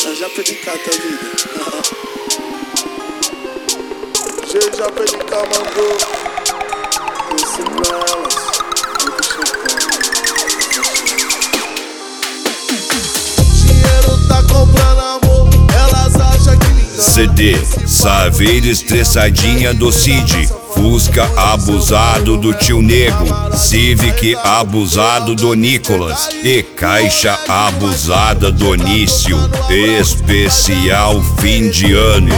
já pedicata a vida. Já pedica mandou esse pra elas. Dinheiro tá comprando amor, elas acham que me engana. CD Saveira Estressadinha do Cid, Fusca abusado do Tio Nego, Civic abusado do Nicolas e Caixa abusada do Nício. Especial fim de ano.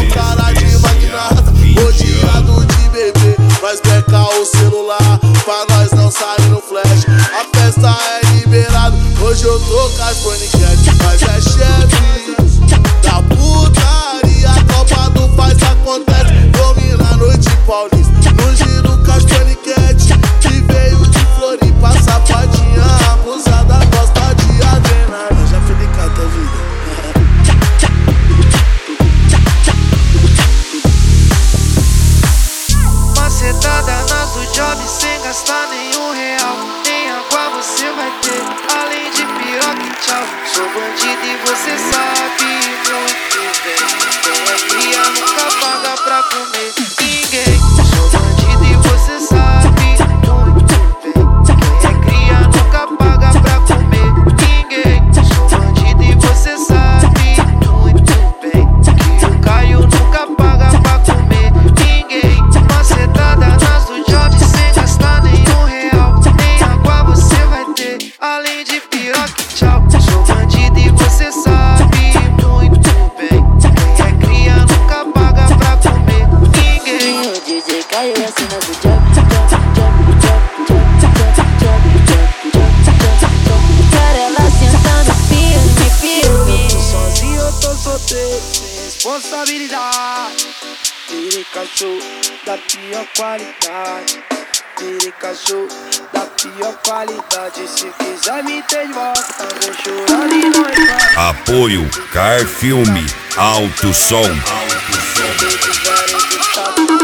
Rodeado de bebê, nós beca o celular pra nós não sair no flash. A festa é liberada, hoje eu tô com as paniquete. Mas é chefe da putaria, a Copa do Faz acontece. Domina a noite paulista, no giro com as paniquete. Que veio de Floripa, safadinha abusada, gosta de adrenalina. Já fui de cata a vida. Macetada nas do job sem gastar nenhum real. Nem água você vai ter, além de piroca e tchau. Sou bandido e você sabe muito bem. Quem é cria nunca paga pra comer ninguém. Sou bandido e você sabe muito bem. Quem é cria nunca paga pra comer ninguém. Sou bandido e você sabe muito bem. Que o Caio nunca paga pra comer ninguém. Macetada nas do job sem gastar nenhum real. Nem água você vai ter, além de piroca e tchau. Sou bandido e você sabe muito bem. Quem é cria nunca paga pra comer ninguém. O DJ Caio é a cena do job. Cara, ela sentando firme, firme. Sozinho eu tô solteiro, sem responsabilidade. Pireca show da pior qualidade. Pireca show da pior qualidade. Se quiser me ter de volta, vem chorando e nós vai. Apoio Car Filme Alto Som. Se tiverem de